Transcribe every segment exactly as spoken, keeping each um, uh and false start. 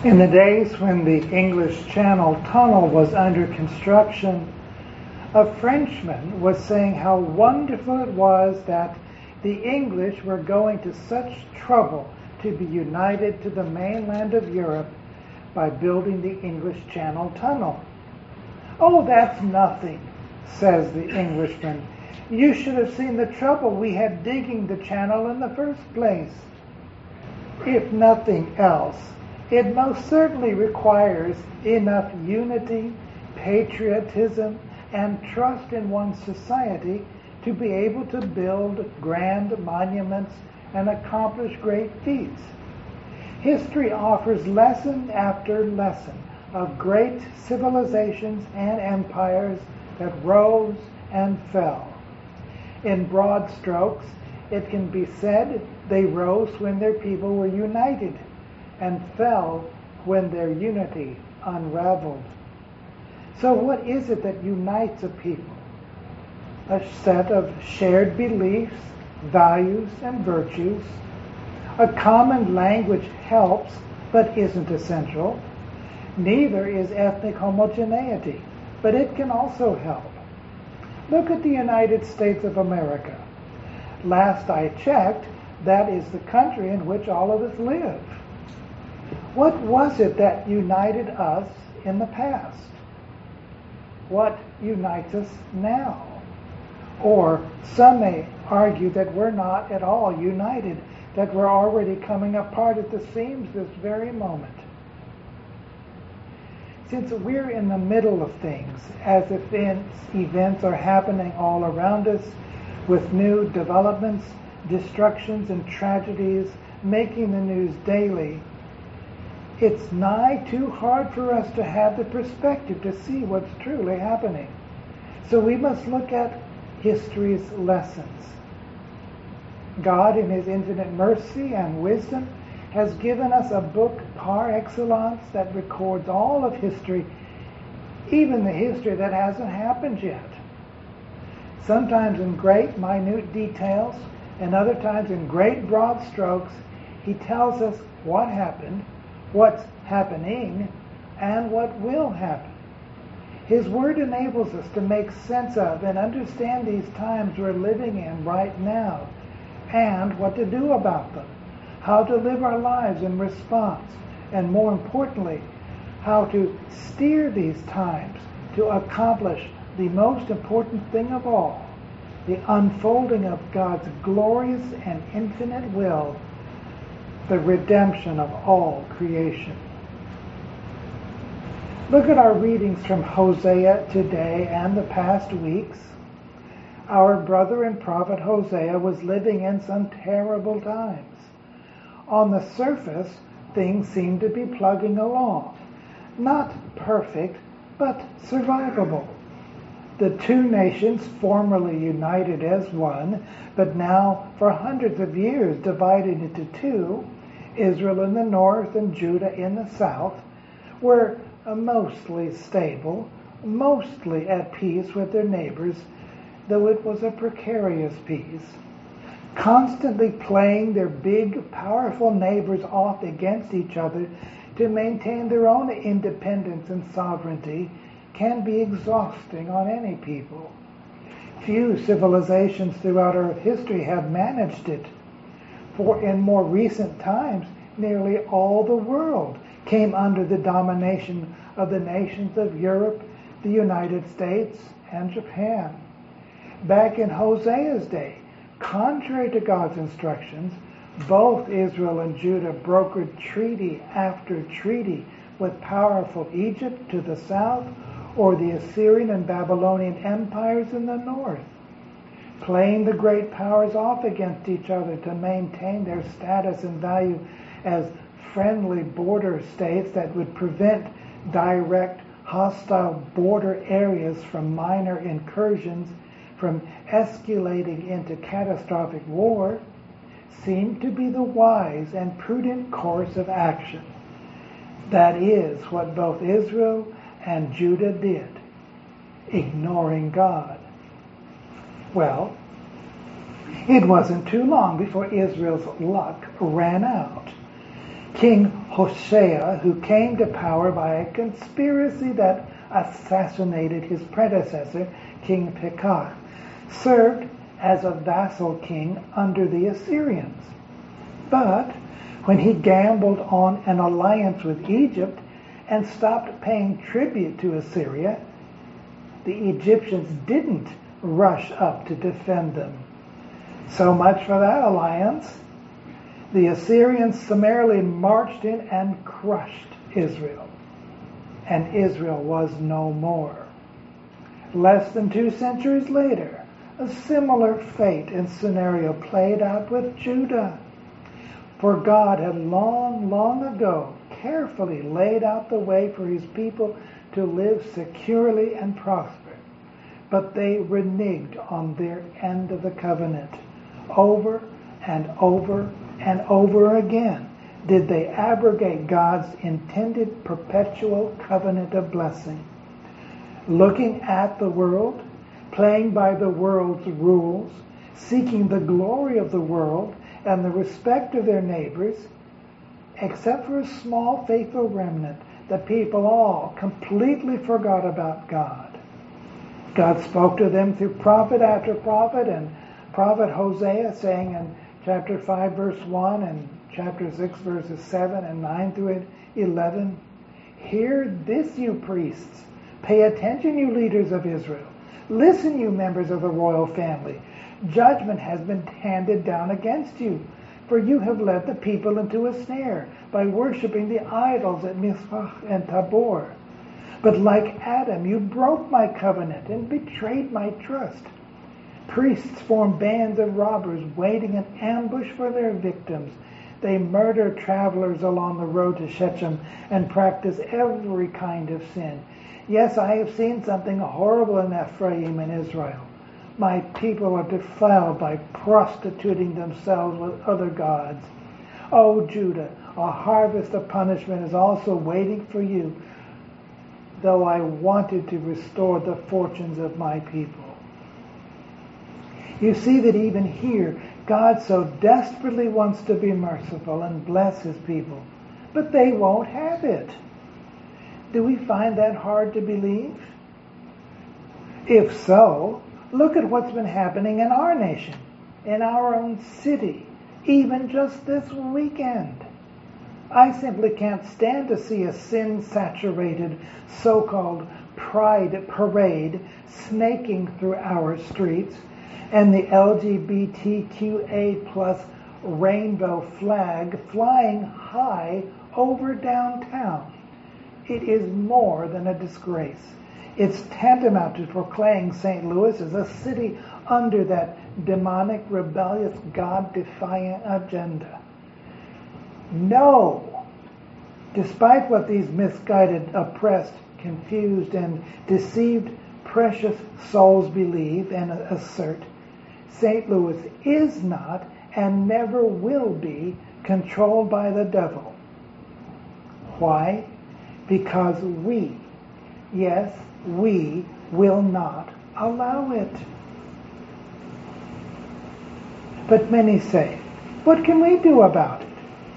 In the days when the English Channel Tunnel was under construction, a Frenchman was saying how wonderful it was that the English were going to such trouble to be united to the mainland of Europe by building the English Channel Tunnel. "Oh, that's nothing," says the Englishman. "You should have seen the trouble we had digging the channel in the first place." If nothing else, it most certainly requires enough unity, patriotism, and trust in one's society to be able to build grand monuments and accomplish great feats. History offers lesson after lesson of great civilizations and empires that rose and fell. In broad strokes, it can be said they rose when their people were united and fell when their unity unraveled. So what is it that unites a people? A set of shared beliefs, values, and virtues. A common language helps, but isn't essential. Neither is ethnic homogeneity, but it can also help. Look at the United States of America. Last I checked, that is the country in which all of us live. What was it that united us in the past? What unites us now? Or some may argue that we're not at all united, that we're already coming apart at the seams this very moment. Since we're in the middle of things, as events, events are happening all around us, with new developments, destructions, and tragedies making the news daily, it's nigh too hard for us to have the perspective to see what's truly happening. So we must look at history's lessons. God, in His infinite mercy and wisdom, has given us a book par excellence that records all of history, even the history that hasn't happened yet. Sometimes in great minute details, and other times in great broad strokes, He tells us what happened, what's happening, and what will happen. His Word enables us to make sense of and understand these times we're living in right now, and what to do about them, how to live our lives in response, and more importantly, how to steer these times to accomplish the most important thing of all, the unfolding of God's glorious and infinite will, the redemption of all creation. Look at our readings from Hosea today and the past weeks. Our brother and prophet Hosea was living in some terrible times. On the surface, things seemed to be plugging along. Not perfect, but survivable. The two nations, formerly united as one, but now for hundreds of years divided into two, Israel in the north and Judah in the south, were mostly stable, mostly at peace with their neighbors, though it was a precarious peace. Constantly playing their big, powerful neighbors off against each other to maintain their own independence and sovereignty can be exhausting on any people. Few civilizations throughout our history have managed it. For in more recent times, nearly all the world came under the domination of the nations of Europe, the United States, and Japan. Back in Hosea's day, contrary to God's instructions, both Israel and Judah brokered treaty after treaty with powerful Egypt to the south or the Assyrian and Babylonian empires in the north, playing the great powers off against each other to maintain their status and value as friendly border states that would prevent direct hostile border areas from minor incursions from escalating into catastrophic war, seemed to be the wise and prudent course of action. That is what both Israel and Judah did, ignoring God. Well, it wasn't too long before Israel's luck ran out. King Hoshea, who came to power by a conspiracy that assassinated his predecessor, King Pekah, served as a vassal king under the Assyrians. But when he gambled on an alliance with Egypt and stopped paying tribute to Assyria, the Egyptians didn't rush up to defend them. So much for that alliance. The Assyrians summarily marched in and crushed Israel, and Israel was no more. Less than two centuries later, a similar fate and scenario played out with Judah. For God had long, long ago carefully laid out the way for his people to live securely and prosper. But they reneged on their end of the covenant. Over and over and over again did they abrogate God's intended perpetual covenant of blessing. Looking at the world, playing by the world's rules, seeking the glory of the world and the respect of their neighbors, except for a small faithful remnant, the people all completely forgot about God. God spoke to them through prophet after prophet, and prophet Hosea saying in chapter five verse one and chapter six verses seven and nine through eleven, "Hear this, you priests. Pay attention, you leaders of Israel. Listen, you members of the royal family. Judgment has been handed down against you, for you have led the people into a snare by worshiping the idols at Mizpah and Tabor. But like Adam, you broke my covenant and betrayed my trust. Priests form bands of robbers waiting in ambush for their victims. They murder travelers along the road to Shechem and practice every kind of sin. Yes, I have seen something horrible in Ephraim and Israel. My people are defiled by prostituting themselves with other gods. O Judah, a harvest of punishment is also waiting for you, though I wanted to restore the fortunes of my people." You see that even here, God so desperately wants to be merciful and bless his people, but they won't have it. Do we find that hard to believe? If so, look at what's been happening in our nation, in our own city, even just this weekend. I simply can't stand to see a sin-saturated so-called pride parade snaking through our streets and the L G B T Q A plus rainbow flag flying high over downtown. It is more than a disgrace. It's tantamount to proclaiming Saint Louis as a city under that demonic, rebellious, God-defiant agenda. No! Despite what these misguided, oppressed, confused, and deceived precious souls believe and assert, Saint Louis is not and never will be controlled by the devil. Why? Because we, yes, we will not allow it. But many say, what can we do about it?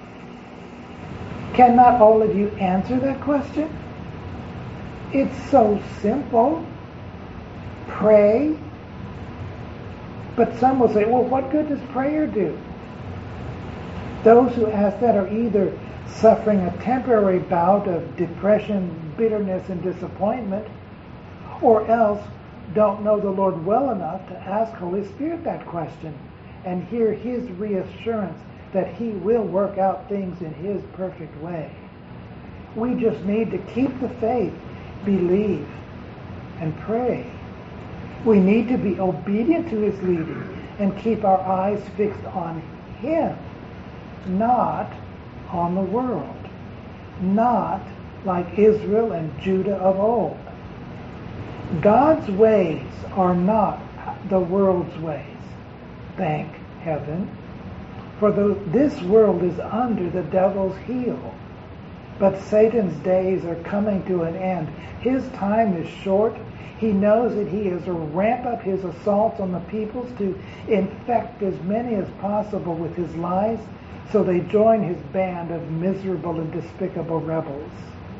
Cannot all of you answer that question? It's so simple. Pray. But some will say, well, what good does prayer do? Those who ask that are either suffering a temporary bout of depression, bitterness, and disappointment, or else don't know the Lord well enough to ask Holy Spirit that question and hear his reassurance that he will work out things in his perfect way. We just need to keep the faith, believe, and pray. We need to be obedient to his leading and keep our eyes fixed on him, not on the world, not like Israel and Judah of old. God's ways are not the world's ways, thank heaven, for the, this world is under the devil's heel. But Satan's days are coming to an end. His time is short. He knows that he is to ramp up his assaults on the peoples to infect as many as possible with his lies, so they join his band of miserable and despicable rebels.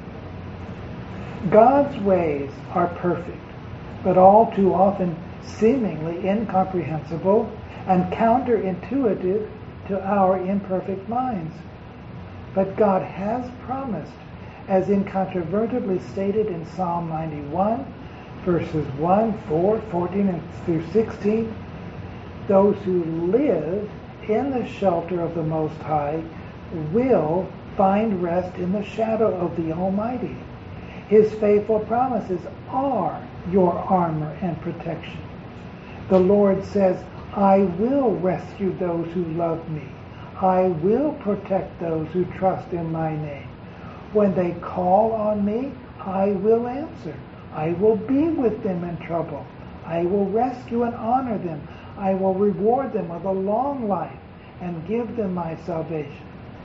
God's ways are perfect, but all too often seemingly incomprehensible and counterintuitive to our imperfect minds. But God has promised, as incontrovertibly stated in Psalm ninety-one, verses one, four, fourteen, and through sixteen, those who live in the shelter of the Most High will find rest in the shadow of the Almighty. His faithful promises are your armor and protection. The Lord says, I will rescue those who love me. I will protect those who trust in my name. When they call on me, I will answer. I will be with them in trouble. I will rescue and honor them. I will reward them with a long life and give them my salvation.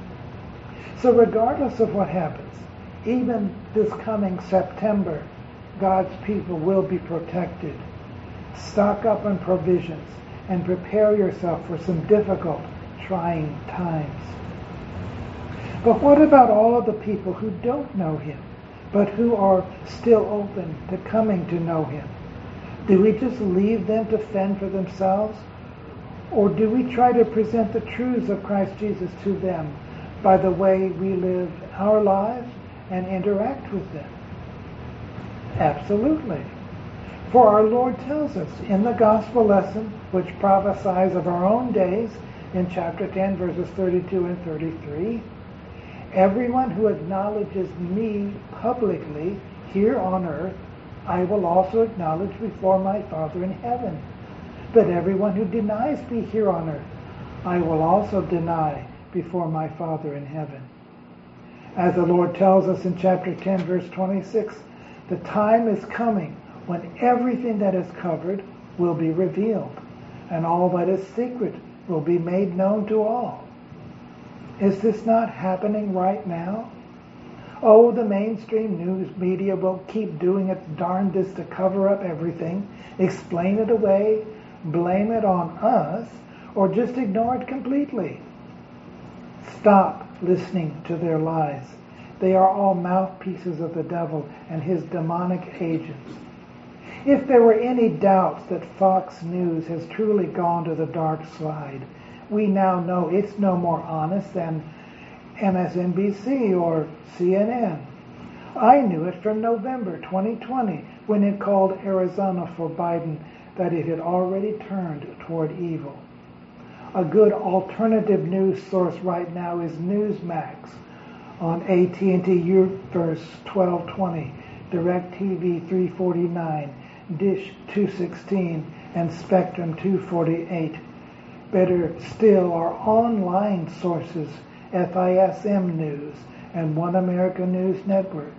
So regardless of what happens, even this coming September, God's people will be protected. Stock up on provisions and prepare yourself for some difficult, trying times. But what about all of the people who don't know him, but who are still open to coming to know him? Do we just leave them to fend for themselves? Or do we try to present the truths of Christ Jesus to them by the way we live our lives and interact with them? Absolutely. For our Lord tells us in the gospel lesson, which prophesies of our own days in chapter ten, verses thirty-two and thirty-three, everyone who acknowledges me publicly here on earth, I will also acknowledge before my Father in heaven. But everyone who denies me here on earth, I will also deny before my Father in heaven. As the Lord tells us in chapter ten, verse twenty-six, the time is coming when everything that is covered will be revealed, and all that is secret will be made known to all. Is this not happening right now? Oh, the mainstream news media will keep doing its darndest to cover up everything, explain it away, blame it on us, or just ignore it completely. Stop listening to their lies. They are all mouthpieces of the devil and his demonic agents. If there were any doubts that Fox News has truly gone to the dark side, we now know it's no more honest than M S N B C or C N N. I knew it from November twenty twenty when it called Arizona for Biden that it had already turned toward evil. A good alternative news source right now is Newsmax on A T and T UVerse twelve twenty, DirecTV three forty-nine, Dish two sixteen, and Spectrum two forty-eight. Better still are online sources, F I S M News and One America News Network.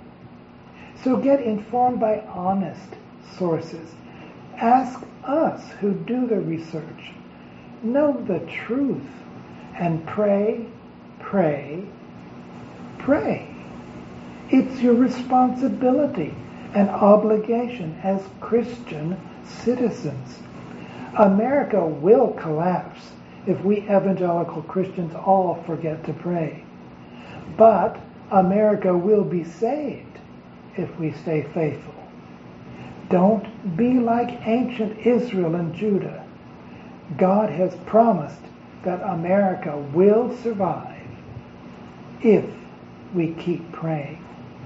So get informed by honest sources. Ask us who do the research. Know the truth and pray, pray, pray. It's your responsibility and obligation as Christian citizens. America will collapse if we evangelical Christians all forget to pray. But America will be saved if we stay faithful. Don't be like ancient Israel and Judah. God has promised that America will survive if we keep praying.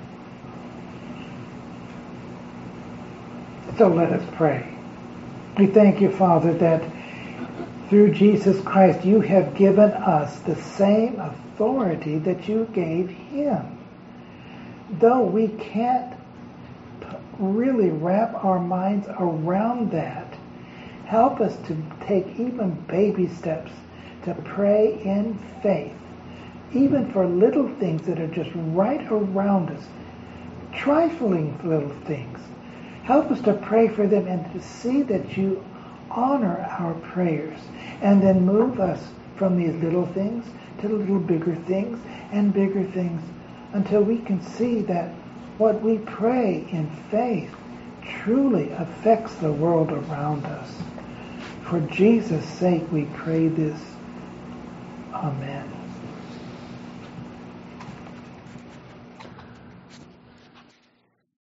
So let us pray. We thank you, Father, that through Jesus Christ you have given us the same authority that you gave him. Though we can't really wrap our minds around that, help us to take even baby steps to pray in faith, even for little things that are just right around us, trifling little things. Help us to pray for them and to see that you honor our prayers, and then move us from these little things to little bigger things and bigger things until we can see that what we pray in faith truly affects the world around us. For Jesus' sake we pray this. Amen.